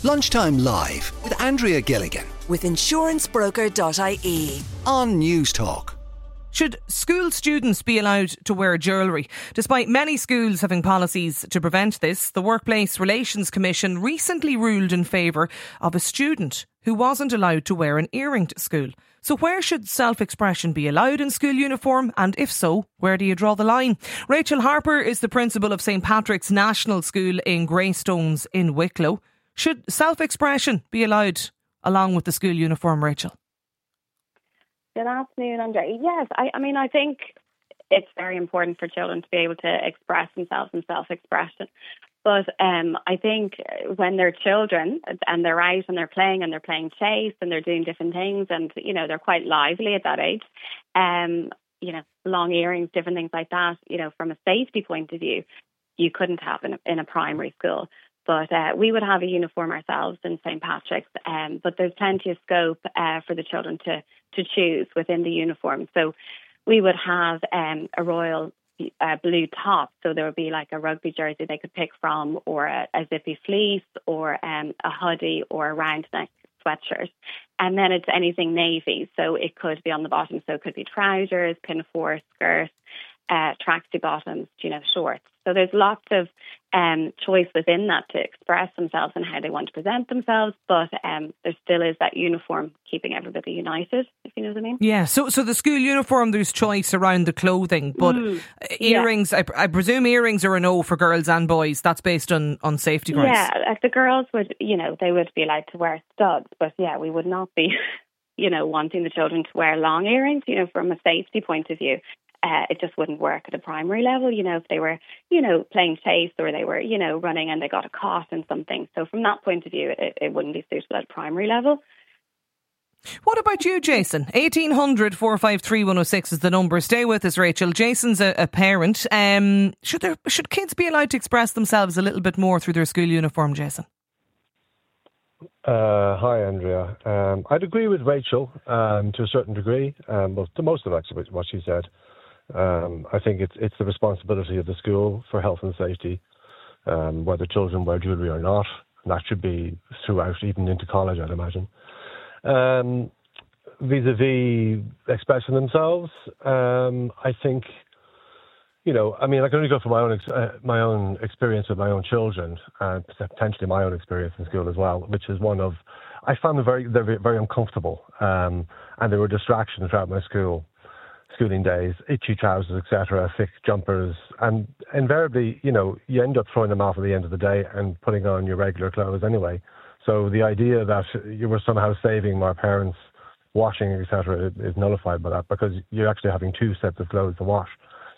Lunchtime Live with Andrea Gilligan with insurancebroker.ie on News Talk. Should school students be allowed to wear jewellery? Despite many schools having policies to prevent this, the Workplace Relations Commission recently ruled in favour of a student who wasn't allowed to wear an earring to school. So where should self-expression be allowed in school uniform? And if so, where do you draw the line? Rachel Harper is the principal of St Patrick's National School in Greystones in Wicklow. Should self-expression be allowed along with the school uniform, Rachel? Good afternoon, Andrea. Yes, I think it's very important for children to be able to express themselves in self-expression. But I think when they're children and they're out and they're playing chase and they're doing different things and, they're quite lively at that age, long earrings, different things like that, from a safety point of view, you couldn't have in a primary school. But we would have a uniform ourselves in St Patrick's, but there's plenty of scope for the children to choose within the uniform. So we would have a royal blue top, so there would be like a rugby jersey they could pick from, or a zippy fleece, or a hoodie, or a round neck sweatshirt. And then it's anything navy, so it could be on the bottom, so it could be trousers, pinafore skirts, tracksuit bottoms, shorts. So there's lots of choice within that to express themselves and how they want to present themselves, but there still is that uniform keeping everybody united, if you know what I mean. Yeah, so the school uniform, there's choice around the clothing, but earrings, yeah. I presume earrings are a no for girls and boys. That's based on safety grounds. Yeah, like the girls would, they would be allowed to wear studs, but yeah, we would not be, wanting the children to wear long earrings, from a safety point of view. It just wouldn't work at a primary level, if they were, playing chase or they were, running and they got a caught in something. So from that point of view, it wouldn't be suitable at a primary level. What about you, Jason? 1800 453 106 is the number. Stay with us, Rachel. Jason's a parent. Should kids be allowed to express themselves a little bit more through their school uniform, Jason? Hi, Andrea. I'd agree with Rachel to a certain degree, well, to most of actually what she said. I think it's the responsibility of the school for health and safety, whether children wear jewellery or not. And that should be throughout, even into college, I'd imagine. Vis-a-vis expressing themselves, I think, I can only go for my own experience with my own children, and potentially my own experience in school as well, which is one of, I found them they're very uncomfortable, and they were distractions throughout my schooling days, itchy trousers, etc., thick jumpers, and invariably, you end up throwing them off at the end of the day and putting on your regular clothes anyway. So the idea that you were somehow saving my parents' washing, etc., is nullified by that, because you're actually having two sets of clothes to wash.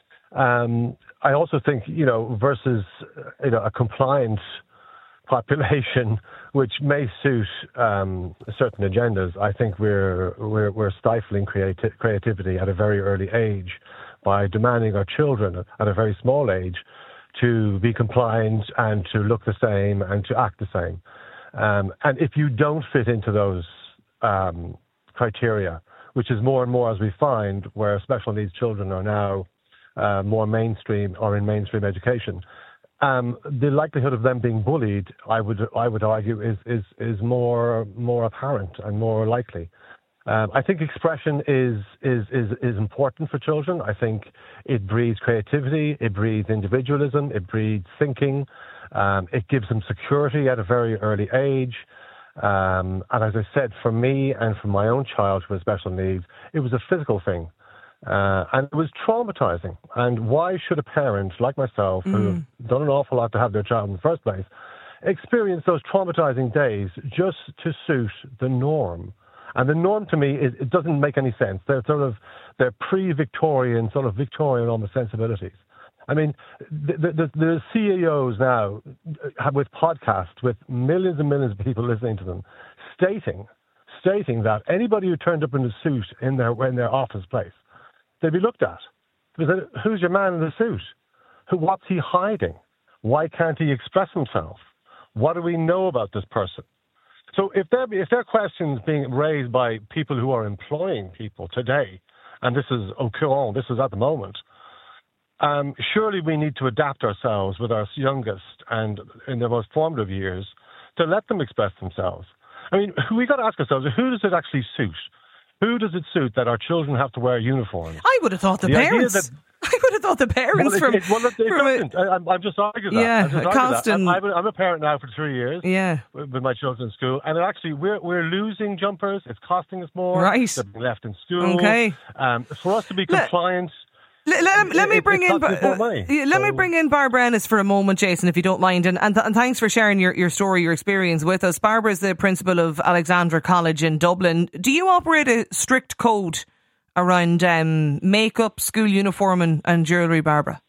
I also think, versus a compliant population, which may suit certain agendas, I think we're stifling creativity at a very early age by demanding our children at a very small age to be compliant and to look the same and to act the same. And if you don't fit into those criteria, which is more and more as we find, where special needs children are now more mainstream or in mainstream education, the likelihood of them being bullied, I would argue, is more apparent and more likely. I think expression is important for children. I think it breeds creativity, it breeds individualism, it breeds thinking. It gives them security at a very early age. And as I said, for me and for my own child who has special needs, it was a physical thing. And it was traumatizing. And why should a parent like myself, who have done an awful lot to have their child in the first place, experience those traumatizing days just to suit the norm? And the norm to me, it doesn't make any sense. They're pre-Victorian, sort of Victorian almost sensibilities. I mean, the CEOs now with podcasts with millions and millions of people listening to them, stating that anybody who turned up in a suit in their office place, they'd be looked at. Who's your man in the suit? What's he hiding? Why can't he express himself? What do we know about this person? So if there are questions being raised by people who are employing people today, and this is au courant, this is at the moment, surely we need to adapt ourselves with our youngest and in their most formative years to let them express themselves. I mean, we got to ask ourselves, who does it actually suit? Who does it suit that our children have to wear uniforms? I would have thought the parents. I would have thought the parents it doesn't. I'm just arguing that. Yeah, constant. I'm a parent now for 3 years. Yeah. With my children in school, and actually we're losing jumpers. It's costing us more. Right. They're being left in school. Okay. For us to be compliant. Let me bring in Barbara Ennis for a moment, Jason, if you don't mind, and thanks for sharing your story, your experience with us. Barbara is the principal of Alexandra College in Dublin. Do you operate a strict code around makeup, school uniform and jewellery, Barbara?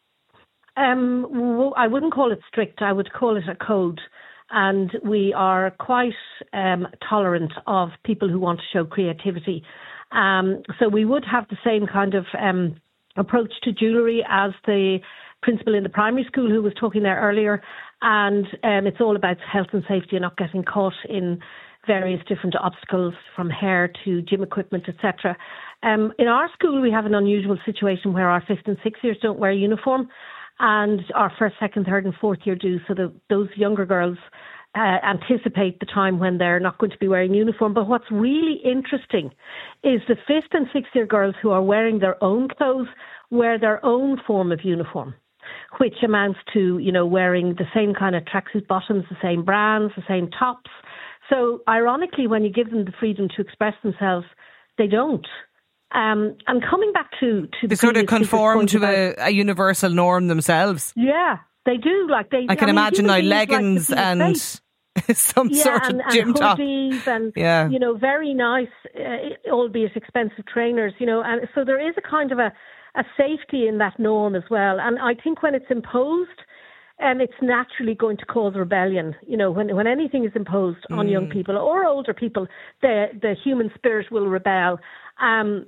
Well, I wouldn't call it strict. I would call it a code. And we are quite tolerant of people who want to show creativity. So we would have the same kind of approach to jewellery as the principal in the primary school who was talking there earlier. And it's all about health and safety and not getting caught in various different obstacles, from hair to gym equipment, etc. In our school, we have an unusual situation where our 5th and 6th years don't wear uniform, and our 1st, 2nd, 3rd and 4th year do. So those younger girls anticipate the time when they're not going to be wearing uniform. But what's really interesting is the 5th and 6th year girls who are wearing their own clothes wear their own form of uniform, which amounts to, wearing the same kind of tracksuit bottoms, the same brands, the same tops. So ironically, when you give them the freedom to express themselves, they don't. And coming back to they sort of conform to a universal norm themselves. Yeah, they do. I can imagine now leggings and some sort of gym top. And, yeah. Very nice, albeit expensive trainers, and so there is a kind of a safety in that norm as well. And I think when it's imposed, it's naturally going to cause rebellion. When anything is imposed on young people or older people, the human spirit will rebel. And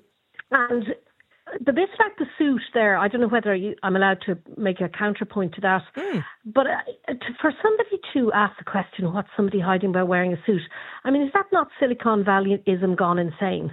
the bit about the suit there, I don't know whether I'm allowed to make a counterpoint to that, but for somebody to ask the question, what's somebody hiding by wearing a suit? I mean, is that not Silicon Valleyism gone insane?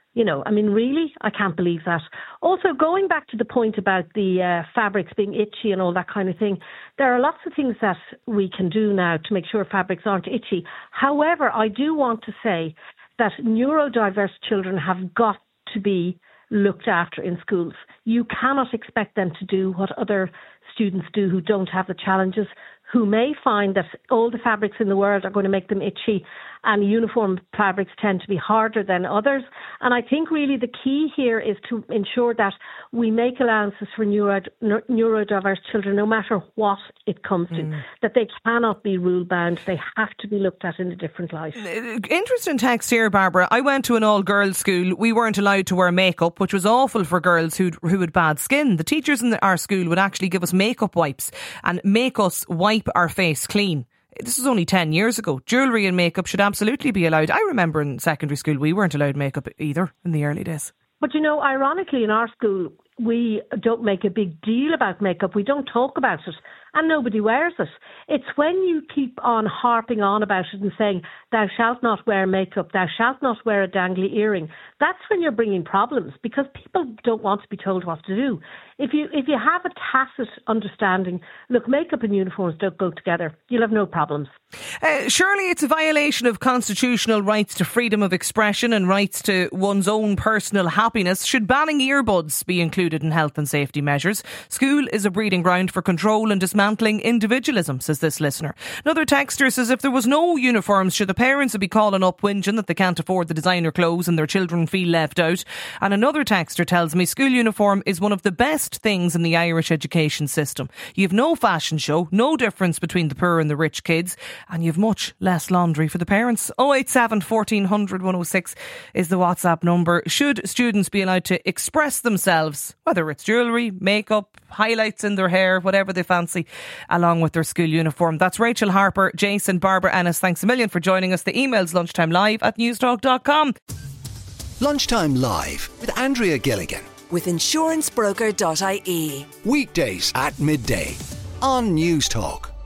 Really, I can't believe that. Also, going back to the point about the fabrics being itchy and all that kind of thing, there are lots of things that we can do now to make sure fabrics aren't itchy. However, I do want to say that neurodiverse children have got to be looked after in schools. You cannot expect them to do what other students do who don't have the challenges, who may find that all the fabrics in the world are going to make them itchy, and uniform fabrics tend to be harder than others. And I think really the key here is to ensure that we make allowances for neurodiverse children, no matter what it comes to, that they cannot be rule-bound. They have to be looked at in a different light. Interesting text here, Barbara. I went to an all-girls school. We weren't allowed to wear makeup, which was awful for girls who had bad skin. The teachers in our school would actually give us makeup wipes and make us wipe our face clean. This was only 10 years ago. Jewellery and makeup should absolutely be allowed. I remember in secondary school we weren't allowed makeup either in the early days. But ironically in our school we don't make a big deal about makeup. We don't talk about it and nobody wears it. It's when you keep on harping on about it and saying, thou shalt not wear makeup, thou shalt not wear a dangly earring. That's when you're bringing problems, because people don't want to be told what to do. If you have a tacit understanding, look, makeup and uniforms don't go together, you'll have no problems. Surely it's a violation of constitutional rights to freedom of expression and rights to one's own personal happiness. Should banning earbuds be included in health and safety measures? School is a breeding ground for control and dismantling individualism, says this listener. Another texter says if there was no uniforms, should the parents be calling up whinging that they can't afford the designer clothes and their children feel left out? And another texter tells me school uniform is one of the best things in the Irish education system. You have no fashion show, no difference between the poor and the rich kids, and you have much less laundry for the parents. 087 1400 106 is the WhatsApp number. Should students be allowed to express themselves, whether it's jewellery, makeup, highlights in their hair, whatever they fancy, along with their school uniform? That's Rachel Harper, Jason, Barbara Ennis. Thanks a million for joining us. The email's lunchtimelive@newstalk.com. Lunchtime Live with Andrea Gilligan. With insurancebroker.ie. Weekdays at midday on Newstalk.